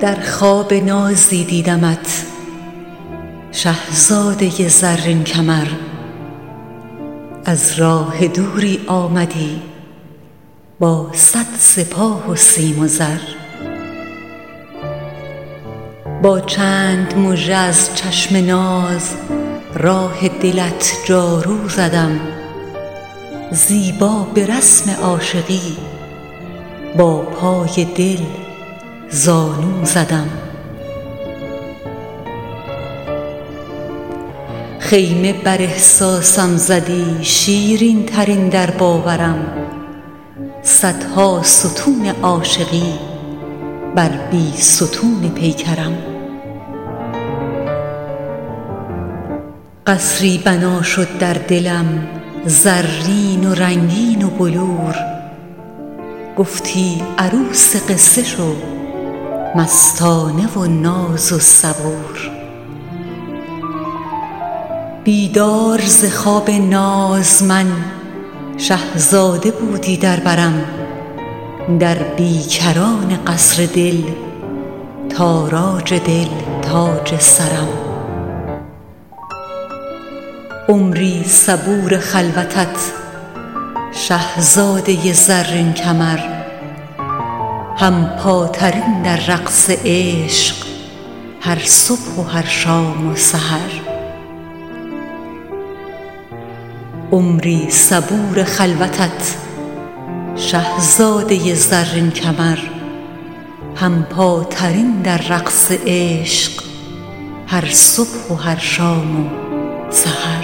در خواب نازی دیدمت شهزاده زرین کمر، از راه دوری آمدی با 100 سپاه و سیم و زر. با چند مژه از چشم ناز راه دلت جارو زدم، زیبا به رسم عاشقی با پای دل زانو زدم. خیمه بر احساسم زدی شیرین ترین در باورم، صدها ستون عاشقی بر بی ستون پیکرم. قصری بنا شد در دلم زرین و رنگین و بلور، گفتی عروس قصه شو مستانه و ناز و صبور. بیدار ز خواب ناز من شهزاده بودی در برم، در بیکران قصر دل تاراج دل تاج سرم. عمری صبور خلوتت شهزاده زرین کمر، هم پاترین در رقص عشق هر صبح و هر شام و سحر. عمری صبور خلوتت شهزاده زرین کمر، هم پاترین در رقص عشق هر صبح و هر شام و سحر.